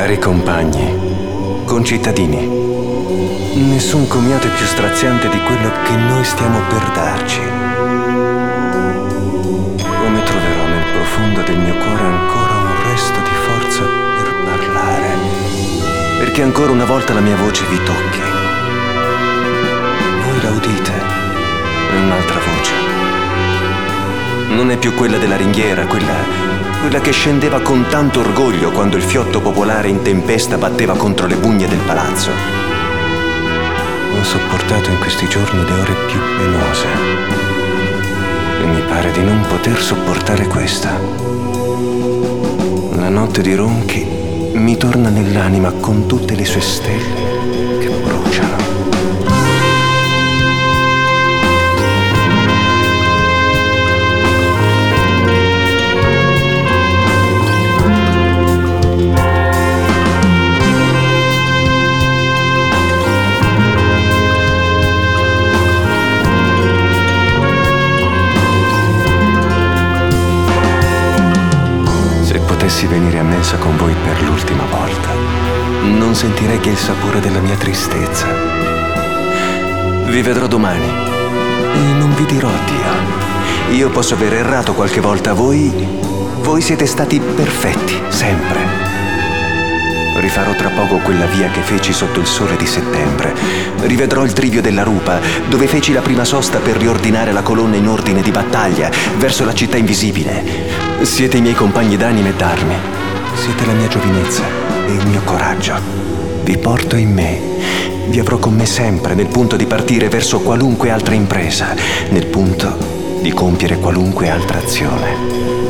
Cari compagni, concittadini, nessun commiato è più straziante di quello che noi stiamo per darci. Come troverò nel profondo del mio cuore ancora un resto di forza per parlare, perché ancora una volta la mia voce vi tocchi. Voi la udite, è un'altra voce. Non è più quella della ringhiera, quella che scendeva con tanto orgoglio quando il fiotto popolare in tempesta batteva contro le bugne del palazzo. Ho sopportato in questi giorni le ore più penose e mi pare di non poter sopportare questa. La notte di ronchi mi torna nell'anima con tutte le sue stelle che bruciano. Potessi venire a mensa con voi per l'ultima volta, non sentirei che il sapore della mia tristezza. Vi vedrò domani e non vi dirò addio. Io posso aver errato qualche volta, voi siete stati perfetti, sempre. Rifarò tra poco quella via che feci sotto il sole di settembre. Rivedrò il trivio della Rupa, dove feci la prima sosta per riordinare la colonna in ordine di battaglia verso la città invisibile. Siete i miei compagni d'anime e d'armi. Siete la mia giovinezza e il mio coraggio. Vi porto in me. Vi avrò con me sempre nel punto di partire verso qualunque altra impresa, nel punto di compiere qualunque altra azione.